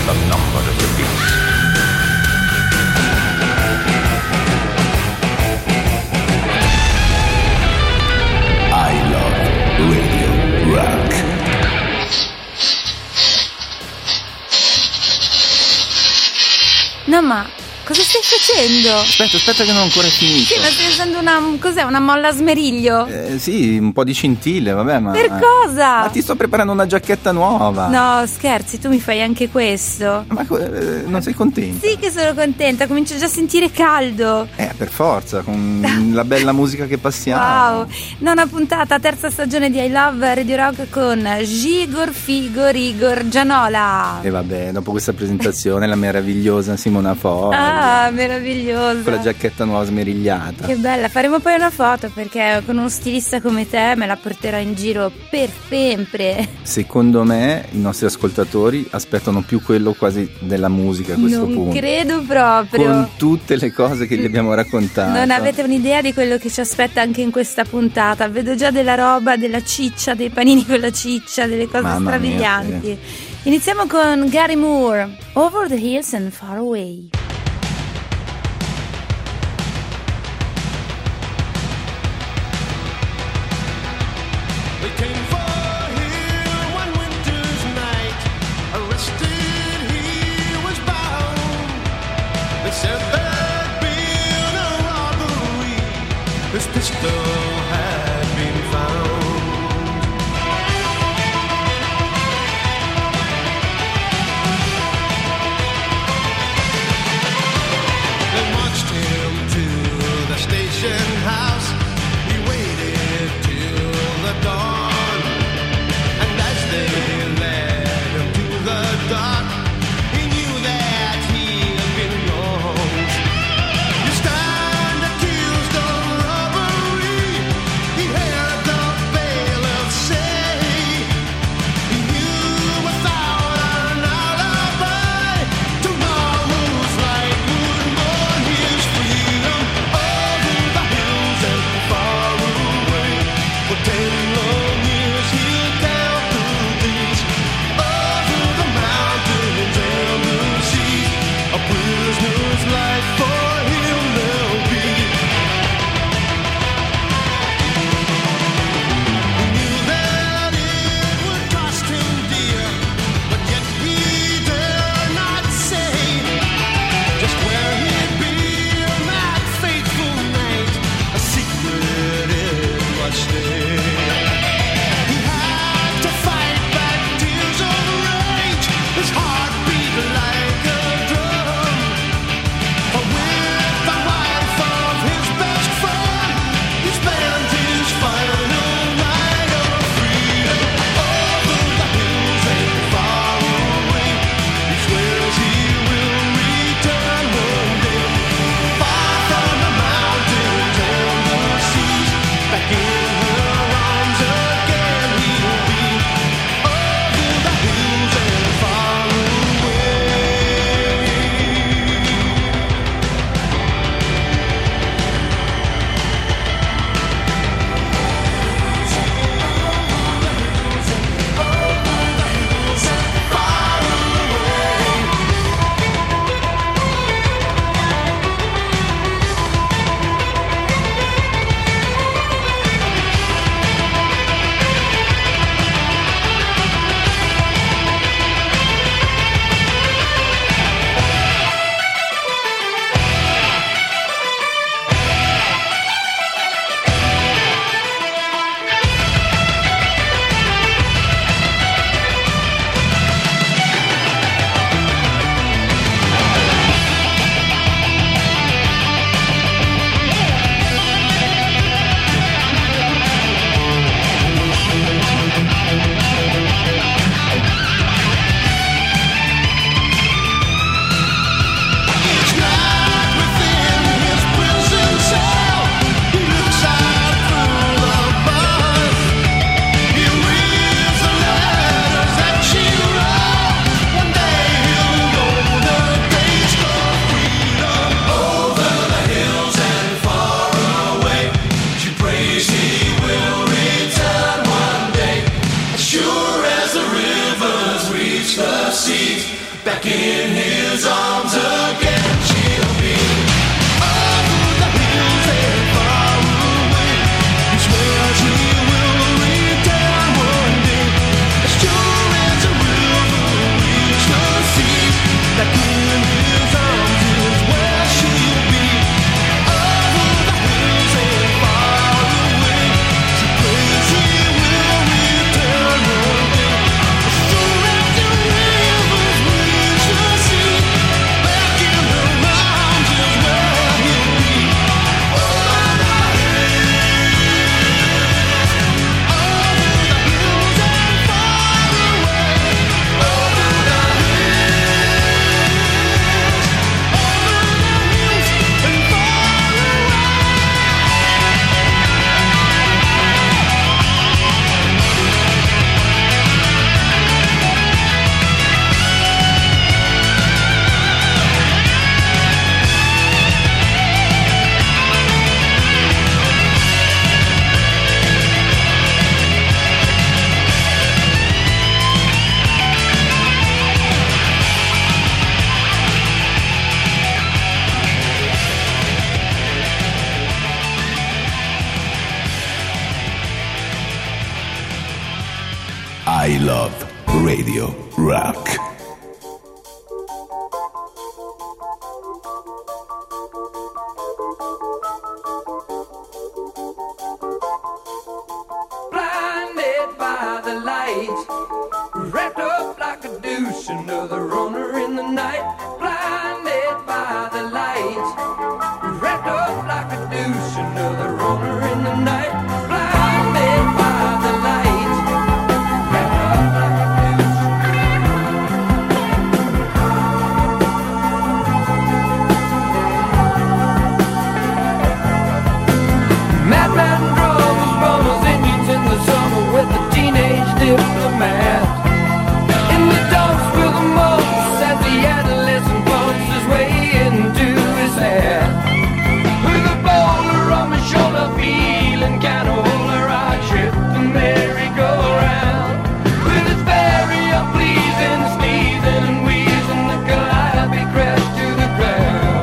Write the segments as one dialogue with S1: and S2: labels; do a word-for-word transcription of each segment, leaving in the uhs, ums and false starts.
S1: the number of the beast. I love Radio Rock.
S2: No, ma cosa stai facendo?
S3: Aspetta, aspetta che non ho ancora finito.
S2: Sì, ma stai usando una... cos'è? Una molla a smeriglio?
S3: Eh, sì, un po' di scintille, vabbè, ma...
S2: Per cosa?
S3: Ma ti sto preparando una giacchetta nuova.
S2: No, scherzi, tu mi fai anche questo.
S3: Ma eh, non sei contenta?
S2: Sì che sono contenta, comincio già a sentire caldo.
S3: Eh, per forza, con la bella musica che passiamo.
S2: Wow, nona puntata, terza stagione di I Love Radio Rock con Gigor Figor Igor Gianola.
S3: E vabbè, dopo questa presentazione la meravigliosa Simona Foglia.
S2: Ah, meravigliosa.
S3: Con la giacchetta nuova smerigliata.
S2: Che bella, faremo poi una foto perché con uno stilista come te me la porterò in giro per sempre.
S3: Secondo me i nostri ascoltatori aspettano più quello quasi della musica a questo
S2: non
S3: punto.
S2: Non credo proprio.
S3: Con tutte le cose che gli abbiamo raccontato.
S2: Non avete un'idea di quello che ci aspetta anche in questa puntata. Vedo già della roba, della ciccia, dei panini con la ciccia, delle cose
S3: Mamma
S2: strabilianti.
S3: mia, sì.
S2: Iniziamo con Gary Moore, Over the Hills and Far Away.
S4: His pistol had been found. They marched him to the station house. He waited till the dawn, and as they led him to the dark, he knew that he had been wronged. You stand accused of robbery. He heard the bailiff say he knew without an alibi tomorrow's light would mourn his freedom over the hills and far away. For ten long years he'll count the days over the mountains and the seas. A prisoner's life for him there'll be. He knew that it would cost him dear, but yet he dare not say just where he'd be on that fateful night. A secret it must stay. He had to fight back tears of rage. His heart beat like a drum. For with the wife of his best friend, he spent his final night of freedom over the hills and far away. He swears he will return one day, far from the mountains and the seas. Back in her arms again he'll be, over the hills and far away. back in his arms again. She'll be over the hills and far away. He swears she will return one day, as sure as a river reaches the sea. Back in his arms is where she'll be. Over the hills and far away. She prays he will return one day, as sure as the rivers reach the sea. Back in her arms is where he'll be. Over the hills, over the hills and far away. Over the
S1: I love Radio Rock.
S5: Blinded by the light, wrapped up like a douche, another runner in the night. Blinded by the light, wrapped up like a douche, another runner in the night. Blinded by the light, wrapped up like a douche. Madman drums, runners, Indians in the summer with the teenage diplomat. In the dumps with the mumps as the adolescent bumps his way into his hat. With a boulder on my shoulder, feeling kinda older, I trip the merry-go-round. With its very unpleasing sneezing and wheezing, the calliope crashed to the ground.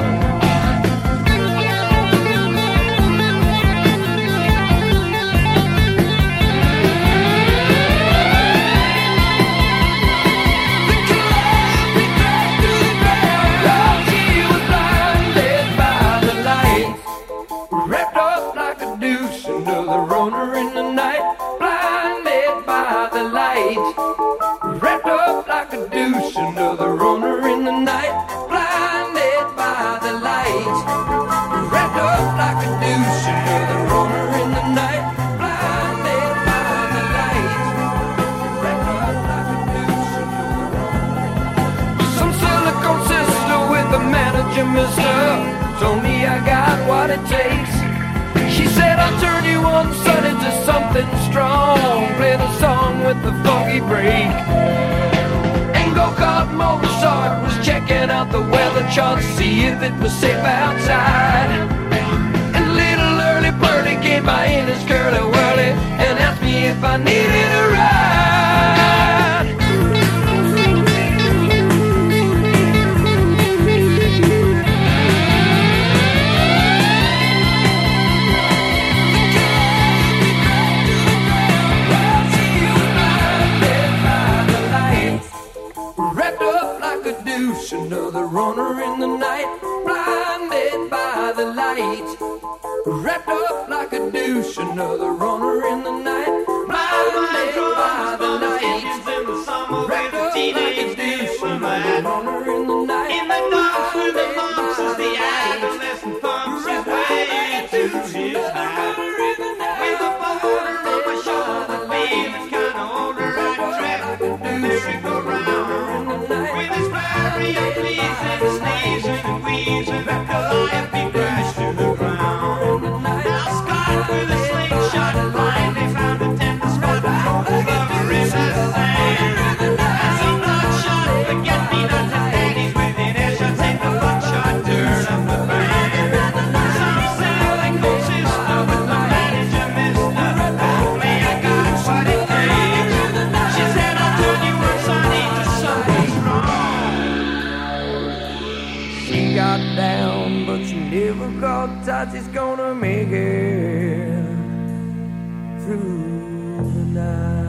S5: Wrapped up like a douche, another runner in the night. Blinded by the light. Wrapped up like a douche, another runner in the night. Blinded by the light. Wrapped up like a douche, another runner in the night. Blinded by the light. Wrapped up like a douche, another runner. Some silicone sister with a manager, mister, told me I got what it takes. She said I'll turn you on, son, into something strong. Play the song with the funky break. And go-kart Mozart was checking out the weather chart, see if it was safe outside. And little early birdie came by in his curly whirly and asked me if I needed a ride. Wrapped up like a douche, another runner in the night. Blinded by the light. Wrapped up like a douche, another runner in the night. Blinded by the light. Wrapped up like a douche, another runner in the night. In the dark with the lumps as the adolescent pumps his way to his night. With a boulder on my shoulder, feeling kinda older, I trip the merry-go-round. With his very unpleasing sneezing and wheezing, the calliope crashed to the ground. Now Scott with a slingshot blindly found a tender spot for the lover in the sand. As he bloodshot, forget-me-not and daddies within earshot, take the buckshot dirt up the band. Some silicone sister with the manager, mister, told me I got what it takes. She said I'll turn you on, sonny, to something strong. difficult touch is gonna make it through the night.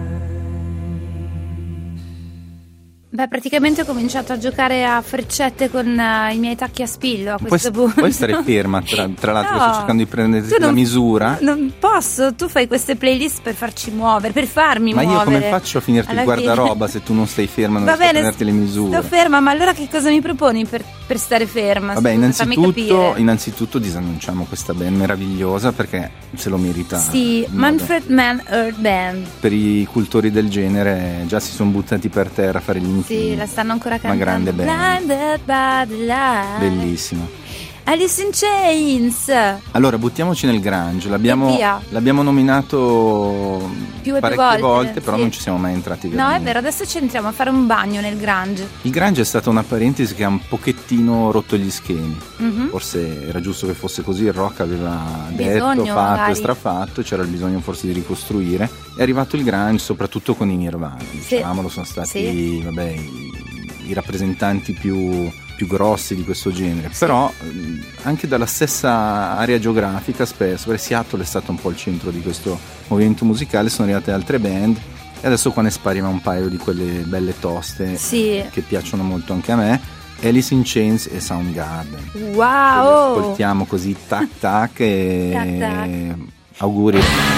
S2: Beh, praticamente ho cominciato a giocare a freccette con uh, i miei tacchi a spillo a questo
S3: Puoi,
S2: punto.
S3: puoi stare ferma, tra, tra l'altro
S2: No,
S3: sto cercando di prenderti
S2: tu
S3: la
S2: non-
S3: misura.
S2: Non posso, tu fai queste playlist per farci muovere, per farmi
S3: Ma io
S2: muovere.
S3: come faccio a finirti il
S2: Alla fine-
S3: guardaroba se tu non stai ferma, non
S2: Va
S3: riesco a
S2: bene,
S3: prenderti le misure?
S2: sto ferma, ma allora che cosa mi proponi per, per stare ferma?
S3: Vabbè,
S2: Scusa, fammi
S3: innanzitutto,
S2: capire.
S3: innanzitutto disannunciamo questa band meravigliosa perché se lo merita.
S2: Sì,
S3: in modo-
S2: Manfred Mann Earth Band.
S3: Per i cultori del genere già si sono buttati per terra a fare gli inchini.
S2: Sì, la stanno ancora
S3: Una
S2: cantando.
S3: grande band.
S2: Blinded by the light.
S3: Bellissimo.
S2: Alice in Chains.
S3: Allora, buttiamoci nel grunge. L'abbiamo,
S2: E via.
S3: l'abbiamo nominato
S2: Più e più
S3: parecchie
S2: volte,
S3: però
S2: sì.
S3: non ci siamo mai entrati
S2: No, è
S3: veramente.
S2: vero, adesso ci entriamo a fare un bagno nel grunge.
S3: Il grunge è stata una parentesi che ha un pochettino rotto gli schemi.
S2: Mhm.
S3: Forse era giusto che fosse così, il rock aveva
S2: Bisogno,
S3: detto, fatto
S2: magari.
S3: e strafatto, c'era il bisogno forse di ricostruire. È arrivato il grunge soprattutto con i Nirvana, diciamolo, sono stati
S2: Sì.
S3: vabbè, i, i rappresentanti più, più grossi di questo genere. Però ehm, anche dalla stessa area geografica spesso, perché Seattle è stato un po' il centro di questo movimento musicale, sono arrivate altre band e adesso qua ne spariamo un paio di quelle belle toste
S2: Sì.
S3: che piacciono molto anche a me. Alice in Chains e Soundgarden. Li
S2: Wow!
S3: ascoltiamo così tac tac e
S2: Tac, tac.
S3: auguri.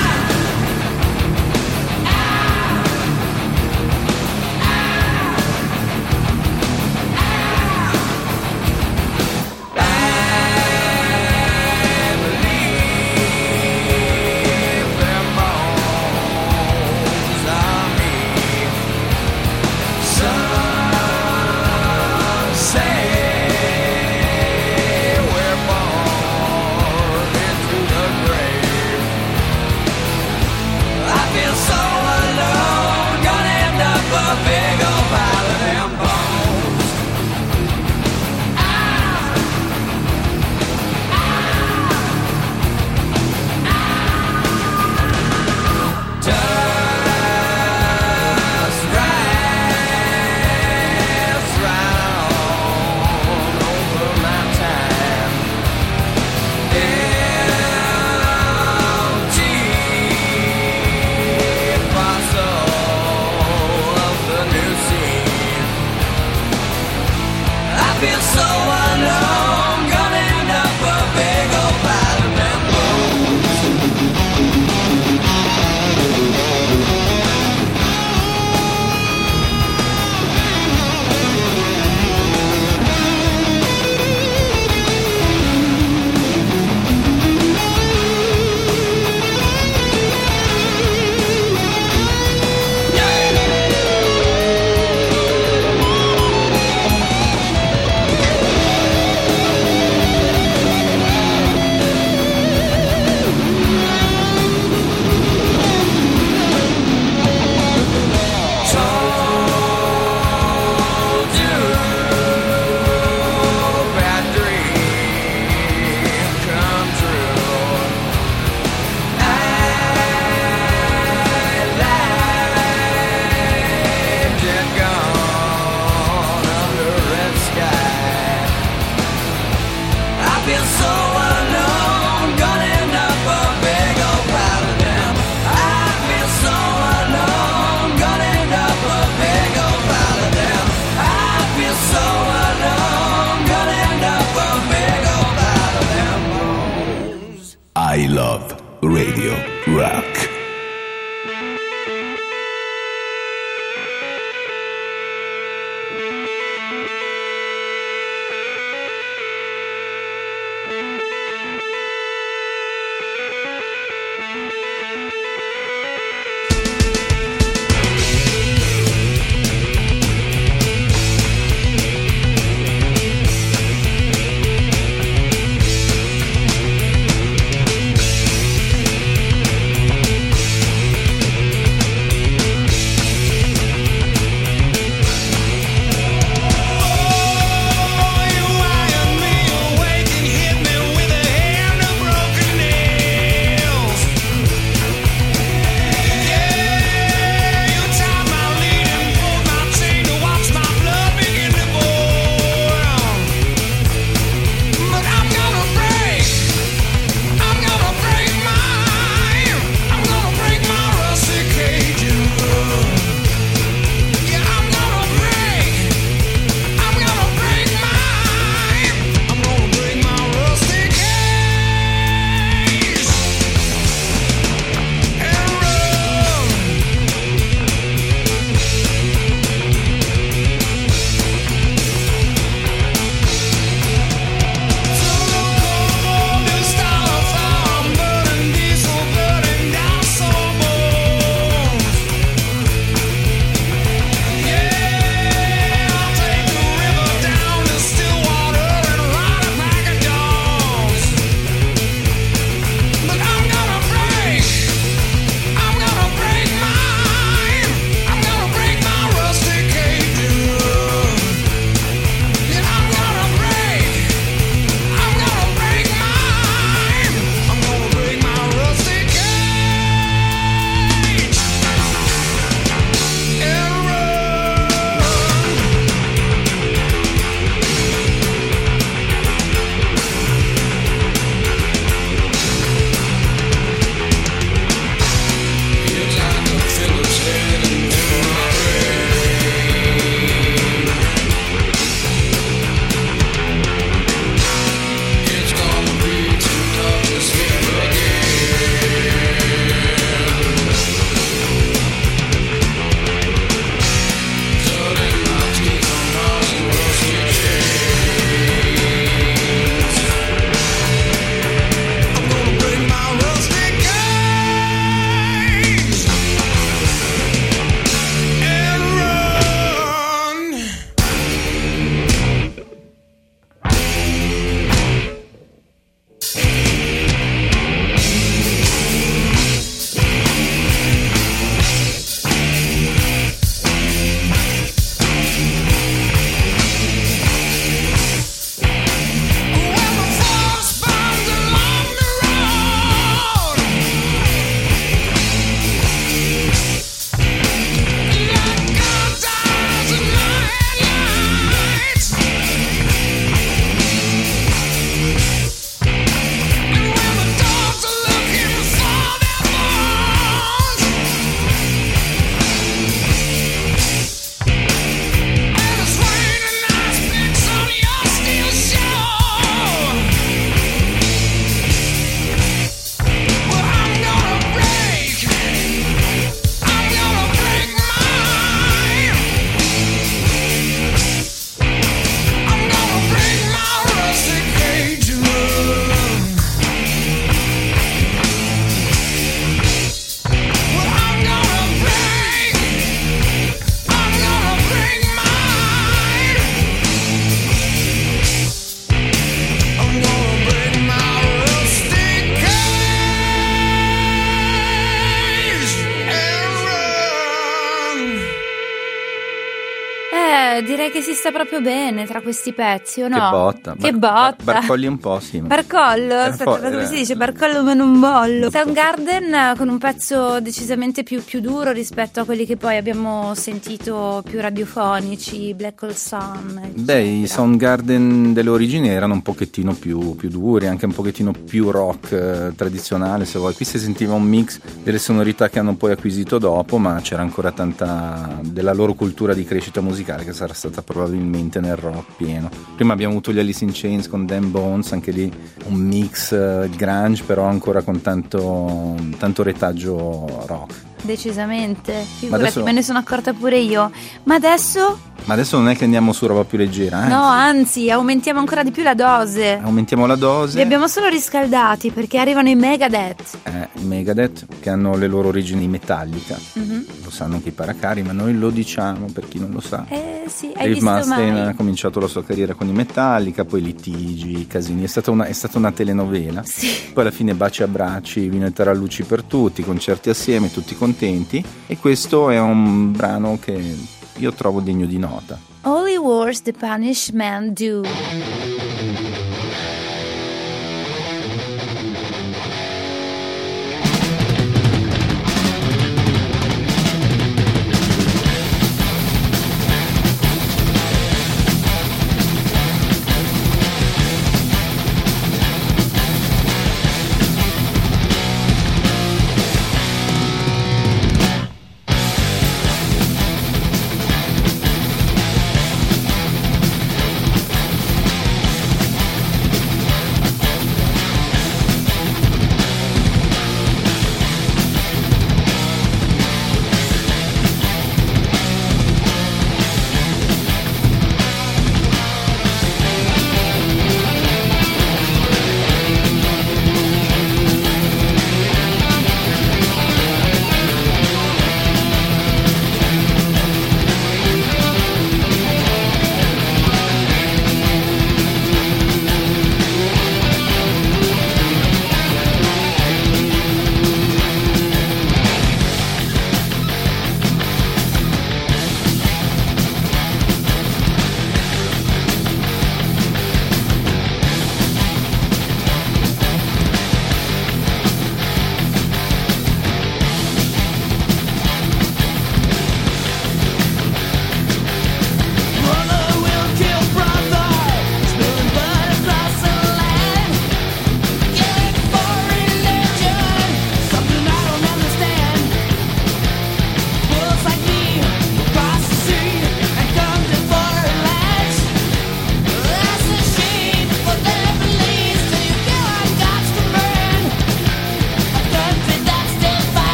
S1: I love Radio Rock.
S4: Thank
S2: che, che si sta proprio bene tra questi pezzi, o no?
S3: Che botta.
S2: Che
S3: Bar-
S2: botta.
S3: Barcolli un po', sì. ma-
S2: Barcollo,
S3: Era
S2: sta-
S3: po-
S2: come
S3: era-
S2: si dice? Barcollo ma non bollo. Soundgarden eh, con un pezzo decisamente più, più duro rispetto a quelli che poi abbiamo sentito più radiofonici, Black Hole Sun.
S3: Beh, i
S2: eccetera.
S3: Soundgarden delle origini erano un pochettino più, più duri, anche un pochettino più rock eh, tradizionale, se vuoi. Qui si sentiva un mix delle sonorità che hanno poi acquisito dopo, ma c'era ancora tanta della loro cultura di crescita musicale che sarà stata probabilmente nel rock pieno. Prima abbiamo avuto gli Alice in Chains con Dan Bones, anche lì un mix eh, grunge, però ancora con tanto, tanto retaggio rock.
S2: Decisamente, figurati,
S3: adesso-
S2: me ne sono accorta pure io. Ma adesso?
S3: Ma adesso non è che andiamo su roba più leggera, eh?
S2: No, anzi, aumentiamo ancora di più la dose.
S3: Aumentiamo la dose.
S2: Li abbiamo solo riscaldati perché arrivano i Megadeth.
S3: Eh, i Megadeth, che hanno le loro origini in Metallica,
S2: Mhm.
S3: lo sanno anche i paracari, ma noi lo diciamo per chi non lo sa.
S2: Eh sì, hai
S3: Dave
S2: visto
S3: Mustaine
S2: mai?
S3: ha cominciato la sua carriera con i Metallica, poi litigi, casini, è stata una, è stata una telenovela.
S2: Sì.
S3: Poi alla fine baci e abbracci, vino e tarallucci per tutti, concerti assieme, tutti contenti, e questo è un brano che io trovo degno di nota.
S2: Holy Wars the Punish Men Do.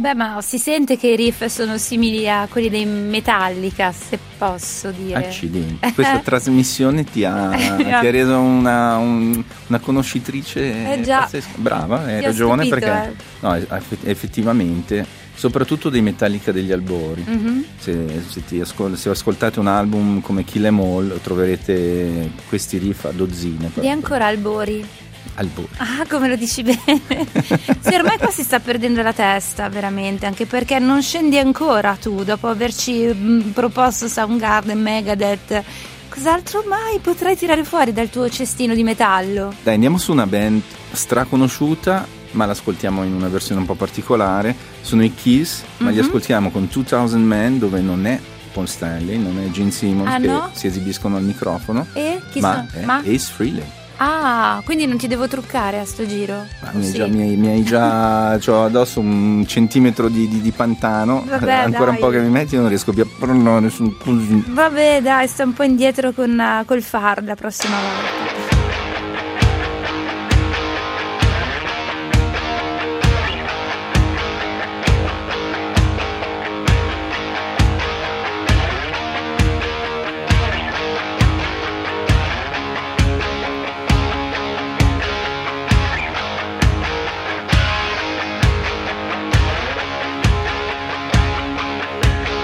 S2: Beh, ma si sente che i riff sono simili a quelli dei Metallica, se posso dire.
S3: Accidenti, questa trasmissione ti ha, ti ha reso una, un, una conoscitrice
S2: Eh già.
S3: pazzesca. Brava, hai
S2: Ti ho
S3: ragione,
S2: stupito,
S3: perché
S2: eh.
S3: no, eff- effettivamente, soprattutto dei Metallica degli albori.
S2: Mhm.
S3: Se, se, ti ascol- se ascoltate un album come Kill 'Em All troverete questi riff a dozzine.
S2: Di ancora Albori.
S3: Albori.
S2: Ah, come lo dici bene. Sì, ormai qua si sta perdendo la testa, veramente, anche perché non scendi ancora tu, dopo averci mh, proposto Soundgarden, Megadeth. Cos'altro mai potrai tirare fuori dal tuo cestino di metallo?
S3: Dai, andiamo su una band straconosciuta, ma l'ascoltiamo in una versione un po' particolare. Sono i Kiss, ma li
S2: Mhm.
S3: ascoltiamo con duemila Man, dove non è Paul Stanley, non è Gene Simmons
S2: Ah,
S3: che
S2: no?
S3: si esibiscono al microfono,
S2: E chi
S3: ma
S2: sono?
S3: è
S2: Ma?
S3: Ace Frehley.
S2: Ah, quindi non ti devo truccare a sto giro?
S3: Ma
S2: Oh,
S3: mi, hai
S2: sì.
S3: già, mi, hai, mi hai già c'ho addosso un centimetro di, di, di pantano.
S2: Vabbè,
S3: Ancora
S2: dai.
S3: un po' che mi metti, non riesco più a parlare su così.
S2: Vabbè, dai, sto un po' indietro con, uh, col far la prossima volta.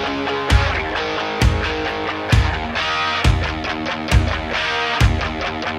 S4: Thank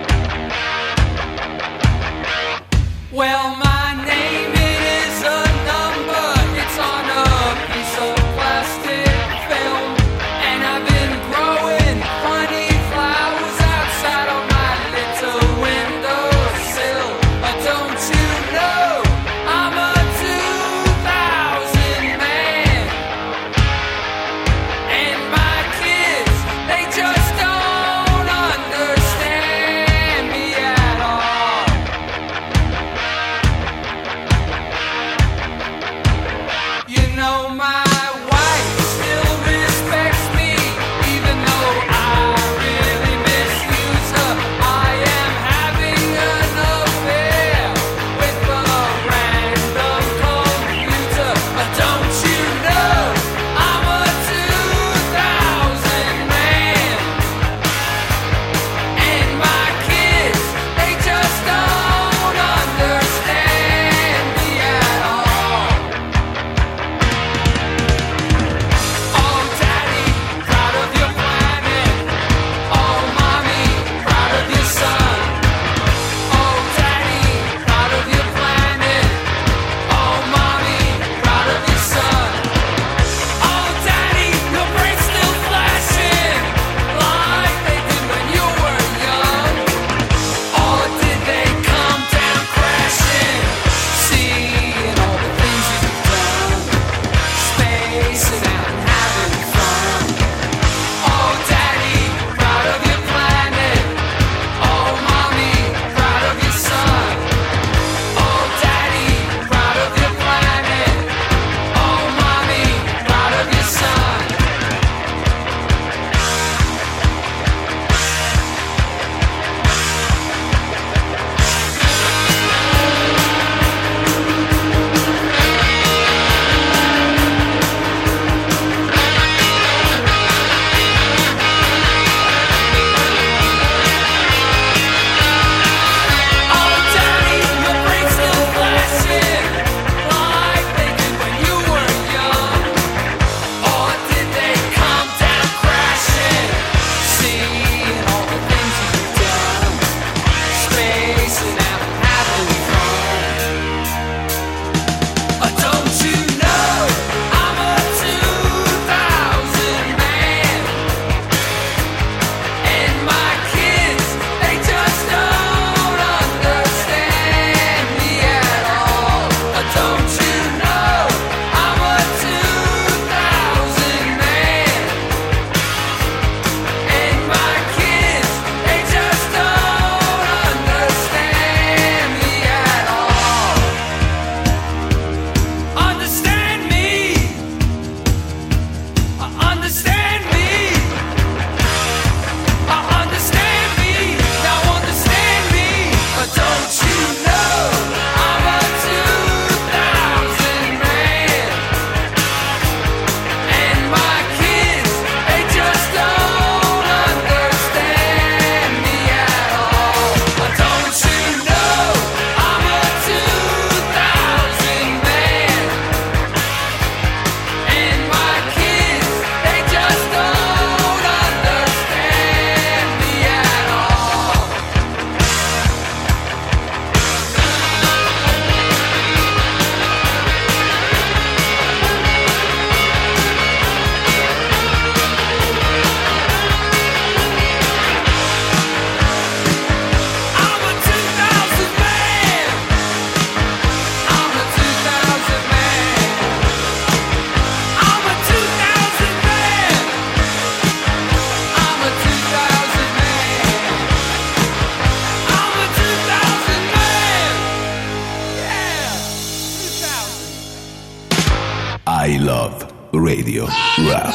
S1: I Love Radio Rock.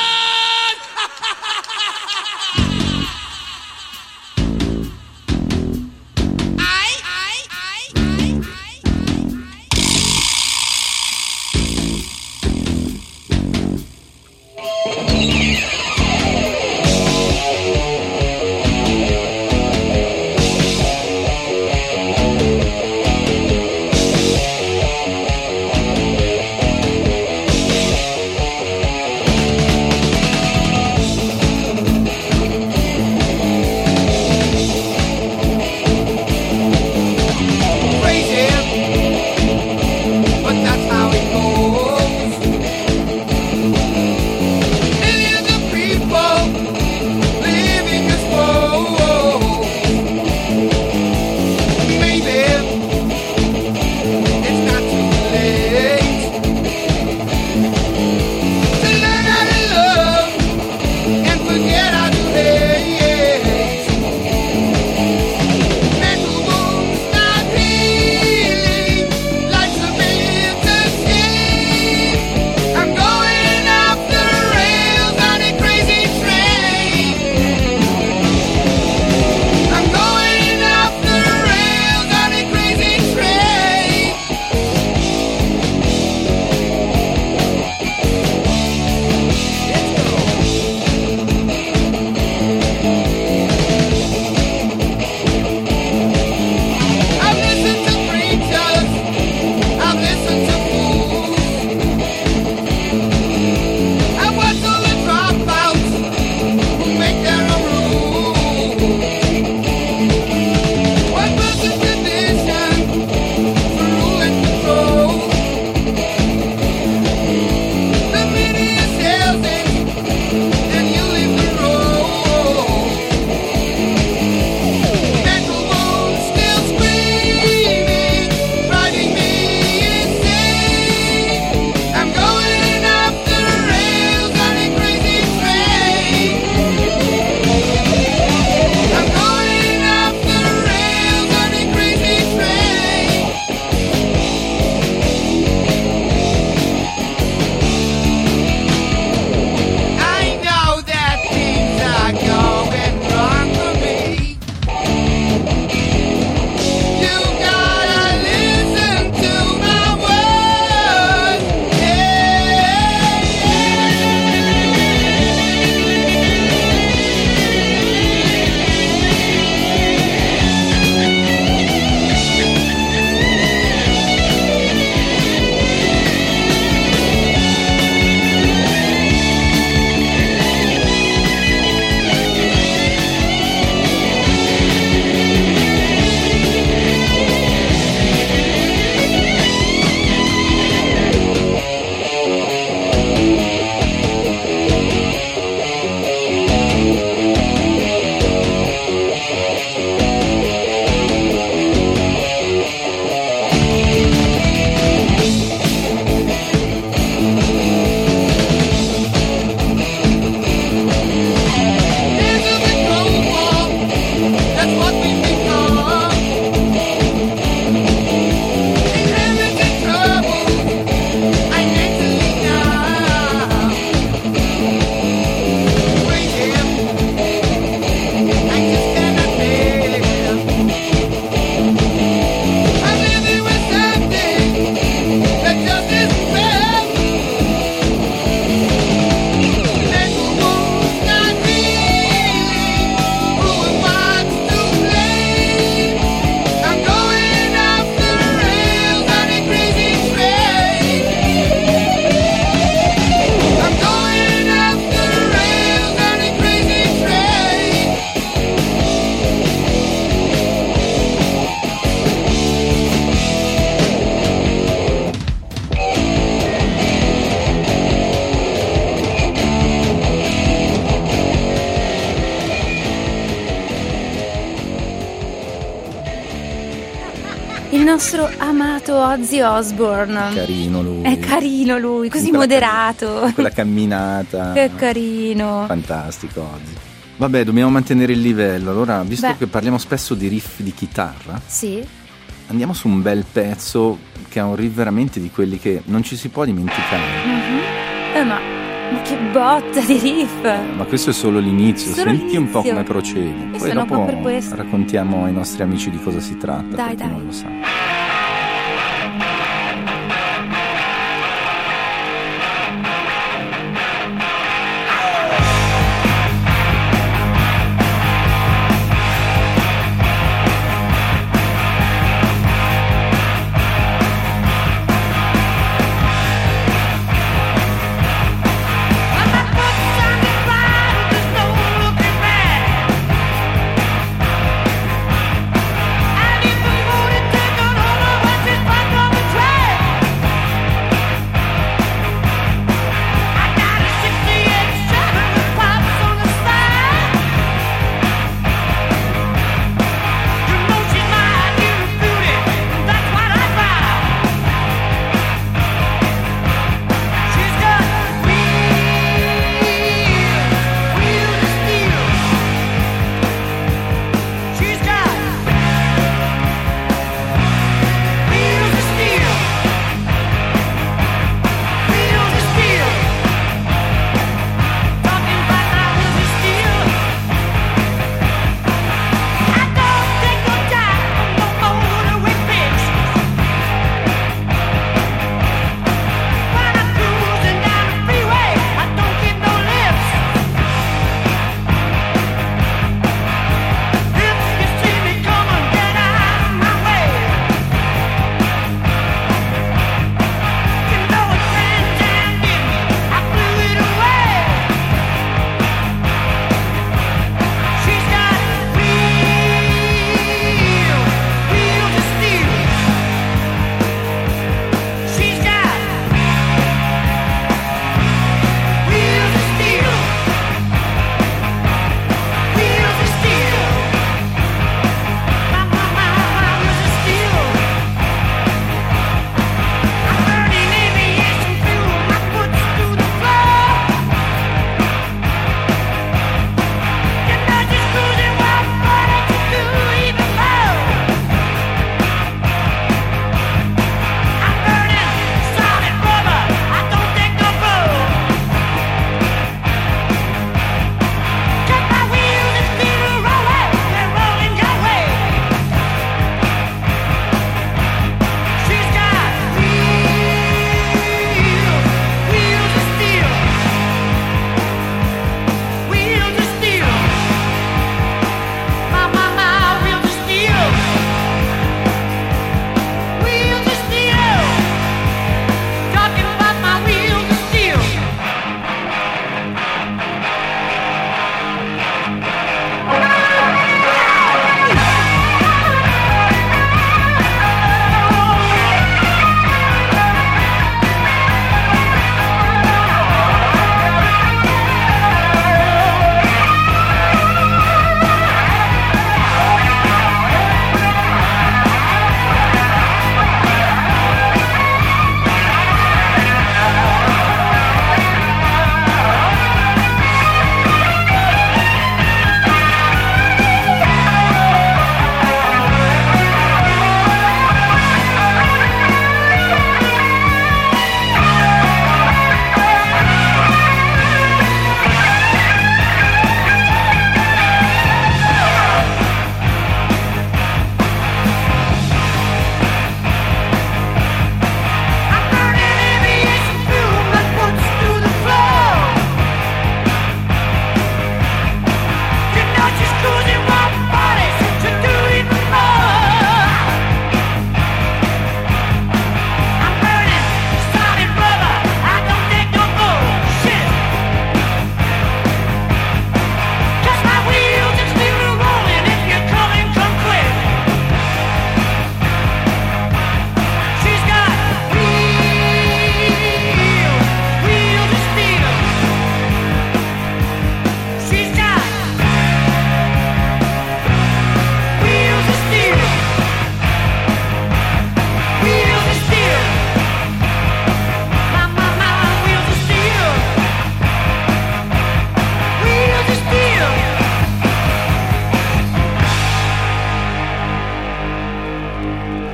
S2: Il nostro amato Ozzy Osbourne.
S3: Carino lui.
S2: È carino lui, così
S3: Quella
S2: moderato.
S3: cam- quella camminata.
S2: Che carino.
S3: Fantastico Ozzy. Vabbè, dobbiamo mantenere il livello. Allora, visto
S2: Beh.
S3: che parliamo spesso di riff di chitarra,
S2: Sì.
S3: andiamo su un bel pezzo che ha un riff veramente di quelli che non ci si può dimenticare.
S2: Mhm. Eh, ma, ma che botta di riff!
S3: Ma questo è solo l'inizio,
S2: Solo
S3: senti un po'
S2: l'inizio.
S3: come procede.
S2: Io
S3: Poi
S2: sono qua
S3: dopo
S2: per questo.
S3: raccontiamo ai nostri amici di cosa si tratta,
S2: Dai,
S3: perché
S2: dai.
S3: non lo sanno.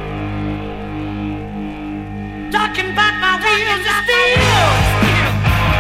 S6: Talking about my wheels of steel.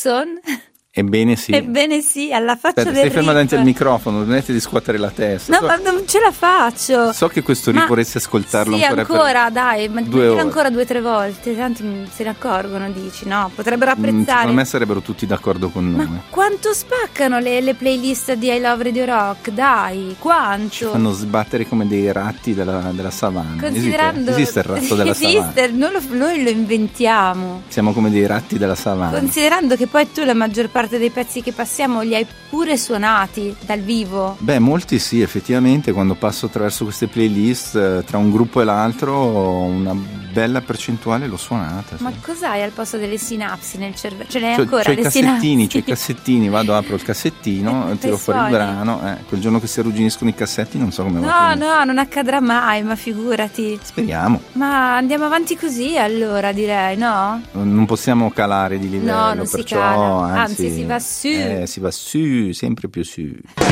S2: Jackson?
S3: Ebbene sì.
S2: Ebbene sì, alla faccia
S3: Aspetta,
S2: del
S3: stai ferma davanti al
S2: riff.
S3: microfono, smetti di scuotere la testa.
S2: No,
S3: so,
S2: ma non ce la faccio.
S3: so che questo
S2: Ma
S3: riff vorresti ascoltarlo
S2: sì,
S3: ancora,
S2: ancora,
S3: per
S2: dai, ma
S3: due
S2: dillo
S3: ore.
S2: ancora due o tre volte, tanti mm, se ne accorgono, dici, no? Potrebbero
S3: Mm,
S2: apprezzare.
S3: Secondo me sarebbero tutti d'accordo con noi.
S2: Ma quanto spaccano le, le playlist di I Love Radio Rock, dai, quanto?
S3: Fanno sbattere come dei ratti della, della savana.
S2: Considerando
S3: Esiste, esiste il ratto della savana.
S2: Esiste, noi lo, noi lo inventiamo.
S3: Siamo come dei ratti della savana.
S2: Considerando che poi tu la maggior parte dei pezzi che passiamo li hai pure suonati dal vivo.
S3: Beh, molti sì, effettivamente, quando passo attraverso queste playlist, eh, tra un gruppo e l'altro, una bella percentuale l'ho suonata. Sì.
S2: Ma cos'hai al posto delle sinapsi nel cervello? Ce l'hai
S3: C'ho,
S2: ancora
S3: c'ho i
S2: le
S3: cassettini,
S2: sinapsi?
S3: c'ho i cassettini, vado, apro il cassettino,
S2: E
S3: tiro
S2: te
S3: fuori il
S2: suoni.
S3: brano, eh, quel giorno che si arrugginiscono i cassetti non so come va a
S2: No,
S3: finire.
S2: no, non accadrà mai, ma figurati.
S3: Speriamo.
S2: Ma andiamo avanti così allora, direi, no?
S3: Non possiamo calare di livello,
S2: No, non si
S3: perciò
S2: cala,
S3: anzi,
S2: anzi, si va su.
S3: Eh, si va su, sempre più su.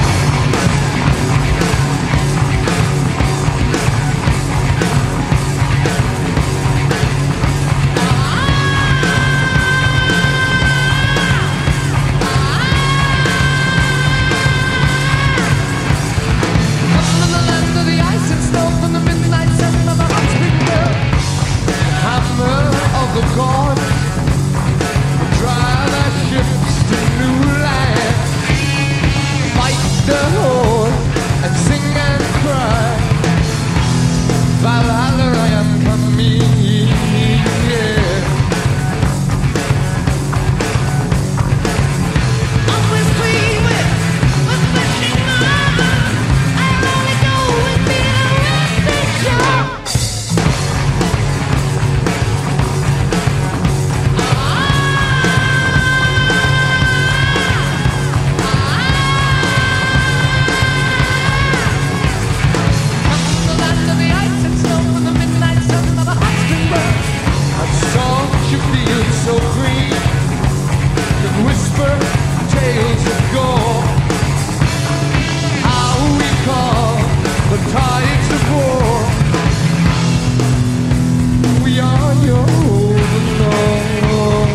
S5: From the land of the ice and snow, from the midnight sun of the hot spring girl, the hammer of the god, will drive our ships to new lands, fight the horde and sing and cry. Valhalla, I am coming, yeah. Always free with, with fishing armor. I only go with me a messenger. From the land of the ice and snow, from the midnight sun of the hot spring bird, a song you feel so free, can whisper tales of gore. How we call the tides of war. We are your overlord.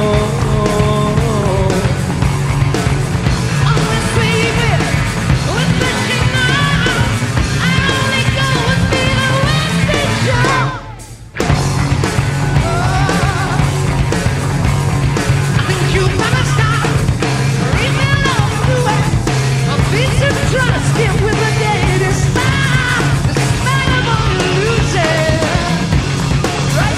S5: Always sweeping with fishing arms. I only go with me the messenger. I think you better stop. Read me along the way. A piece of trust in with a day to stop. The smell of all illusion. Right?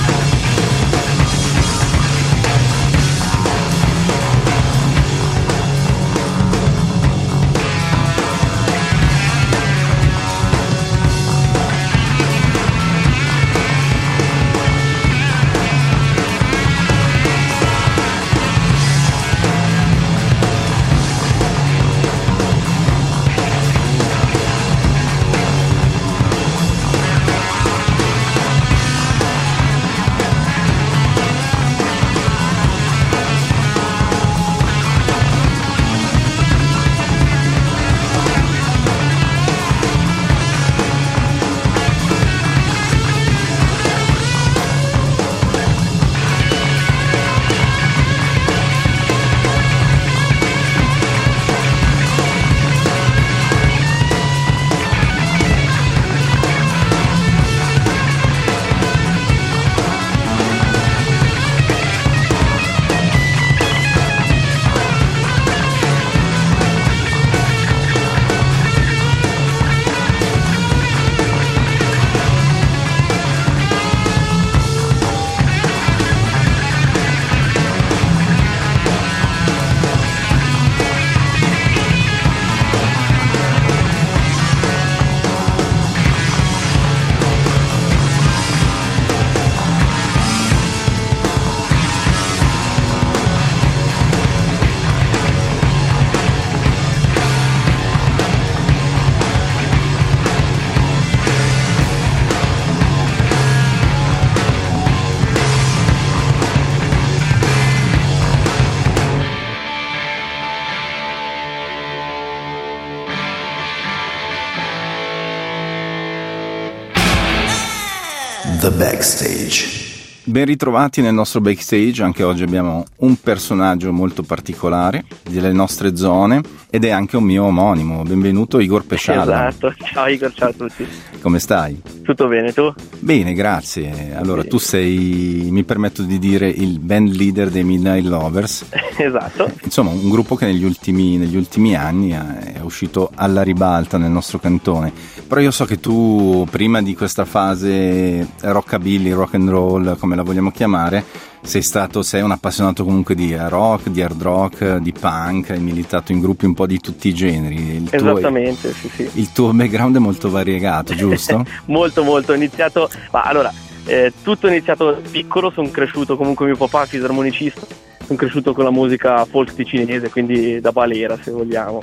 S1: The Backstage.
S3: Ben ritrovati nel nostro backstage. Anche oggi abbiamo un personaggio molto particolare delle nostre zone ed è anche un mio omonimo. Benvenuto Igor Pescialla.
S6: Esatto, ciao Igor, ciao a tutti.
S3: Come stai?
S6: Tutto bene, tu?
S3: Bene, grazie. Allora,
S6: Sì.
S3: tu sei, mi permetto di dire, il band leader dei Midnight Lovers.
S6: Esatto.
S3: Insomma, un gruppo che negli ultimi, negli ultimi anni è uscito alla ribalta nel nostro cantone. Però io so che tu, prima di questa fase rockabilly, rock and roll, come la vogliamo chiamare, sei stato, sei un appassionato comunque di rock, di hard rock, di punk, hai militato in gruppi un po' di tutti i generi. Il
S6: Esattamente,
S3: tuo,
S6: sì, sì.
S3: Il tuo background è molto variegato, giusto?
S6: molto, molto. Ho iniziato, ma allora, eh, tutto è iniziato piccolo, sono cresciuto, comunque mio papà è fisarmonicista, sono cresciuto con la musica folk ticinese, quindi da balera se vogliamo.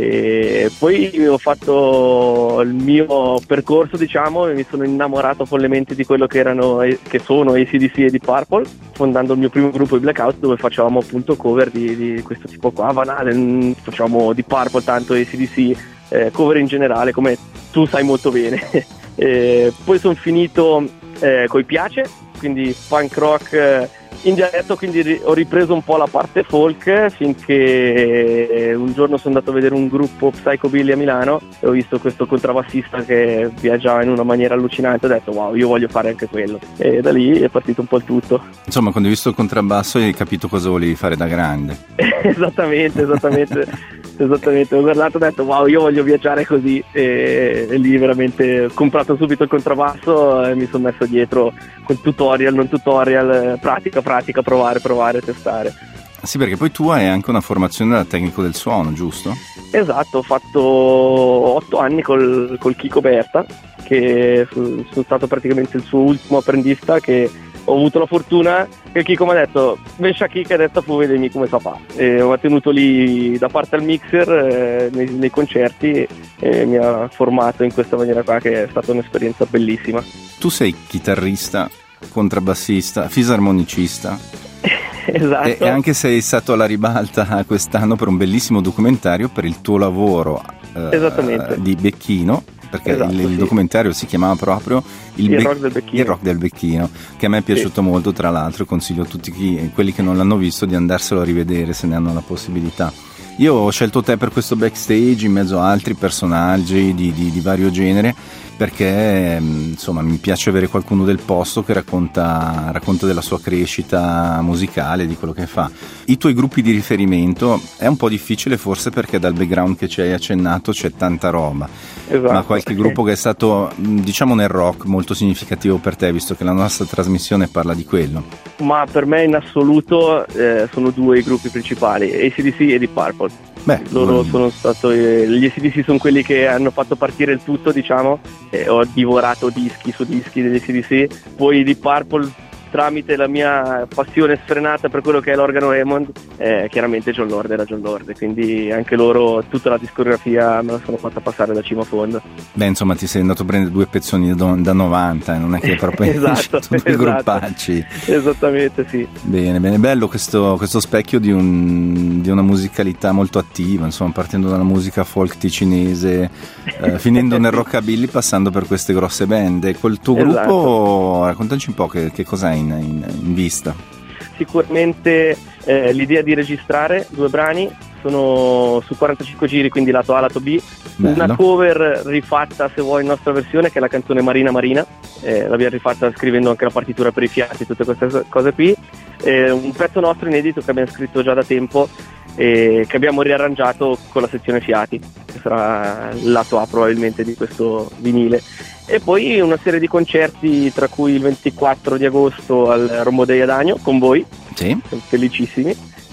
S6: E poi ho fatto il mio percorso, diciamo, e mi sono innamorato follemente di quello che erano che sono A C D C e Deep Purple, fondando il mio primo gruppo di Blackout, dove facevamo appunto cover di, di questo tipo qua, Van Halen, facevamo Deep Purple, tanto A C D C, eh, cover in generale, come tu sai molto bene. E poi sono finito eh, coi Piace, quindi punk rock eh, in dialetto, quindi ri- ho ripreso un po' la parte folk, finché un giorno sono andato a vedere un gruppo Psychobilly a Milano e ho visto questo contrabbassista che viaggiava in una maniera allucinante, ho detto wow, io voglio fare anche quello, e da lì è partito un po' il tutto.
S3: Insomma, quando hai visto il contrabbasso hai capito cosa volevi fare da grande.
S6: esattamente, esattamente. Esattamente, ho guardato e ho detto wow, io voglio viaggiare così, e, e lì veramente ho comprato subito il contrabbasso e mi sono messo dietro con tutorial, non tutorial, pratica, pratica, provare, provare, testare.
S3: Sì, perché poi tu hai anche una formazione da tecnico del suono, giusto?
S6: Esatto, ho fatto otto anni col, col Chico Berta, che sono stato praticamente il suo ultimo apprendista, che ho avuto la fortuna che Chico mi ha detto vescia Chico, adesso fu vedermi come fa fa, e ho tenuto lì da parte al mixer eh, nei, nei concerti, e mi ha formato in questa maniera qua, che è stata un'esperienza bellissima.
S3: Tu sei chitarrista, contrabbassista, fisarmonicista.
S6: Esatto.
S3: E, e anche sei stato alla ribalta quest'anno per un bellissimo documentario per il tuo lavoro eh, di Becchino, perché
S6: esatto,
S3: il, il
S6: sì.
S3: documentario si chiamava proprio il,
S6: il,
S3: Be-
S6: rock del Becchino.
S3: il rock del Becchino, che a me è piaciuto sì. molto, tra l'altro consiglio a tutti chi, quelli che non l'hanno visto di andarselo a rivedere se ne hanno la possibilità. Io ho scelto te per questo backstage in mezzo a altri personaggi di, di, di vario genere, perché insomma mi piace avere qualcuno del posto che racconta, racconta della sua crescita musicale, di quello che fa. I tuoi gruppi di riferimento è un po' difficile forse, perché dal background che ci hai accennato c'è tanta roba, esatto. Ma qualche gruppo che è stato, diciamo, nel rock molto significativo per te, visto che la nostra trasmissione parla di quello?
S6: Ma per me in assoluto eh, sono due i gruppi principali, A C D C e Deep Purple.
S3: Beh,
S6: loro
S3: mm.
S6: sono stato eh, gli A C D C sono quelli che hanno fatto partire il tutto, diciamo, e ho divorato dischi su dischi degli A C D C. Poi Deep Purple, tramite la mia passione sfrenata per quello che è l'organo Hammond, eh, chiaramente John Lord era John Lord, quindi anche loro tutta la discografia me la sono fatta passare da cima a fondo.
S3: Beh, insomma, ti sei andato a prendere due pezzoni da, da novanta, eh, non è che proprio
S6: esatto,
S3: due
S6: esatto.
S3: gruppacci.
S6: Esattamente, sì.
S3: Bene, bene, bello questo, questo specchio di, un, di una musicalità molto attiva, insomma, partendo dalla musica folk ticinese, eh, finendo nel rockabilly, passando per queste grosse band. E col tuo
S6: esatto.
S3: gruppo, raccontaci un po' che, che cosa hai in, in, in vista.
S6: Sicuramente eh, l'idea di registrare due brani, sono su quarantacinque giri, quindi lato A, lato B.
S3: Bello.
S6: Una cover rifatta, se vuoi, in nostra versione, che è la canzone Marina Marina, eh, l'abbiamo rifatta scrivendo anche la partitura per i fiati, tutte queste cose qui. Eh, un pezzo nostro inedito che abbiamo scritto già da tempo e che abbiamo riarrangiato con la sezione fiati, che sarà il lato A probabilmente di questo vinile. E poi una serie di concerti, tra cui il ventiquattro di agosto al Rombo dei Adagno con voi,
S3: sì.
S6: Siamo felicissimi,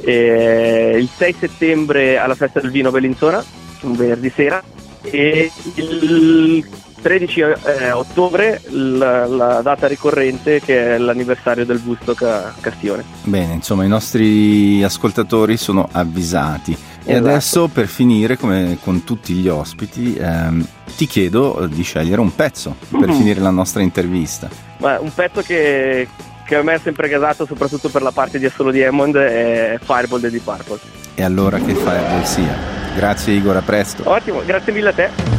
S6: e il sei settembre alla Festa del Vino a Bellinzona, un venerdì sera, e il tredici eh, ottobre la, la data ricorrente, che è l'anniversario del Woodstock a Castione.
S3: Bene, insomma, i nostri ascoltatori sono avvisati. E
S6: esatto.
S3: Adesso, per finire, come con tutti gli ospiti, ehm, ti chiedo di scegliere un pezzo per
S6: mm-hmm.
S3: finire la nostra intervista.
S6: Ma un pezzo che, che a me è sempre gasato, soprattutto per la parte di assolo di Hammond, è Fireball dei Deep Purple.
S3: E allora che Fireball sia. Grazie Igor, a presto.
S6: Ottimo, grazie mille a te.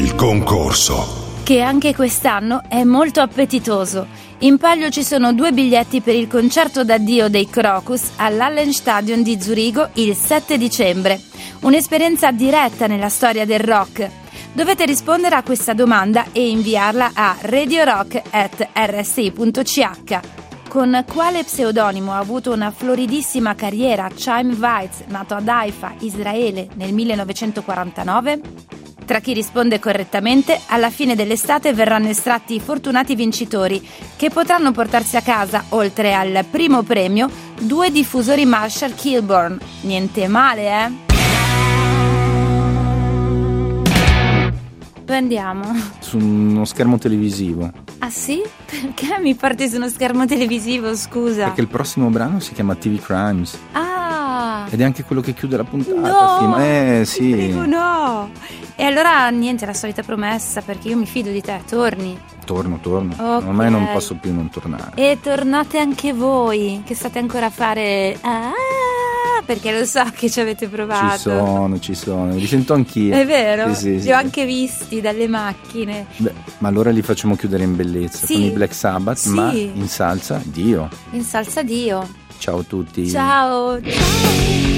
S1: Il concorso.
S2: Che anche quest'anno è molto appetitoso. In palio ci sono due biglietti per il concerto d'addio dei Crocus all'Hallenstadion di Zurigo il sette dicembre. Un'esperienza diretta nella storia del rock. Dovete rispondere a questa domanda e inviarla a radiorock at r s i punto c h. Con quale pseudonimo ha avuto una floridissima carriera Chaim Weitz, nato ad Haifa, Israele, nel millenovecentoquarantanove? Tra chi risponde correttamente, alla fine dell'estate verranno estratti i fortunati vincitori, che potranno portarsi a casa, oltre al primo premio, due diffusori Marshall Kilburn. Niente male, eh? Dove andiamo?
S3: Su uno schermo televisivo.
S2: Ah sì? Perché mi porti su uno schermo televisivo, scusa?
S3: Perché il prossimo brano si chiama T V Crimes.
S2: Ah!
S3: Ed è anche quello che chiude la puntata.
S2: No!
S3: Film. Eh sì.
S2: Prego, no! E allora niente, la solita promessa, perché io mi fido di te, torni.
S3: Torno, torno.
S2: Ok.
S3: Ormai non posso più non tornare.
S2: E tornate anche voi, che state ancora a fare... Ah! Perché lo so che ci avete provato.
S3: Ci sono, ci sono. Li sento anch'io.
S2: È vero?
S3: Sì, sì,
S2: Li
S3: sì.
S2: ho anche visti dalle macchine.
S3: Beh, ma allora li facciamo chiudere in bellezza
S2: Sì.
S3: con i Black Sabbath,
S2: Sì.
S3: ma in salsa Dio.
S2: In salsa Dio.
S3: Ciao a tutti.
S2: Ciao! Ciao!